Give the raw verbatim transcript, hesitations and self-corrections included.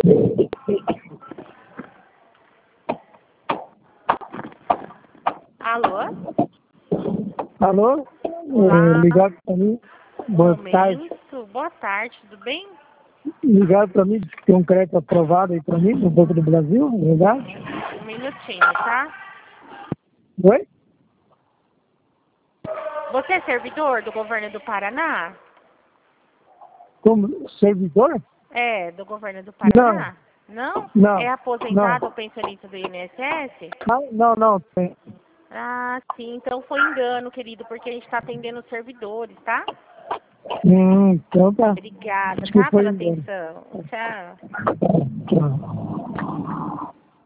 Alô? Alô? Olá. É, ligado para mim. Boa Momento. tarde. Boa tarde, tudo bem? Ligado para mim, que tem um crédito aprovado aí para mim, no Banco do Brasil, é verdade? Um minutinho, tá? Oi? Você é servidor do governo do Paraná? Como servidor? É, do governo do Paraná? Não? Não, É não. aposentado ou pensionista do I N S S? Não, não, não. Tem. Ah, sim, então foi engano, querido, porque a gente está atendendo os servidores, tá? Hum, então tá. Obrigada, Acho que tá, foi pela embora. atenção. Tchau. Tchau.